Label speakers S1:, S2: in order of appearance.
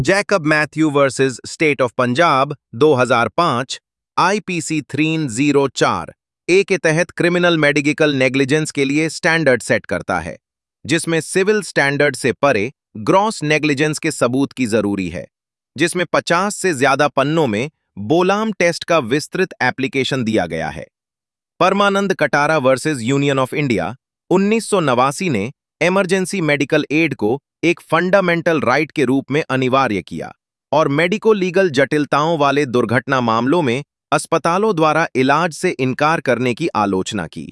S1: Jacob Mathew versus state of Punjab 2005 IPC 304 A के तहत criminal medical negligence के लिए स्टैंडर्ड सेट करता है, जिसमें सिविल स्टैंडर्ड से परे ग्रॉस नेग्लिजेंस के सबूत की जरूरी है, जिसमें 50 से ज्यादा पन्नों में बोलाम टेस्ट का विस्तृत एप्लीकेशन दिया गया है। Parmanand Katara versus union of India 1989 ने इमरजेंसी मेडिकल एड को एक फंडामेंटल राइट के रूप में अनिवार्य किया और मेडिको लीगल जटिलताओं वाले दुर्घटना मामलों में अस्पतालों द्वारा इलाज से इनकार करने की आलोचना की।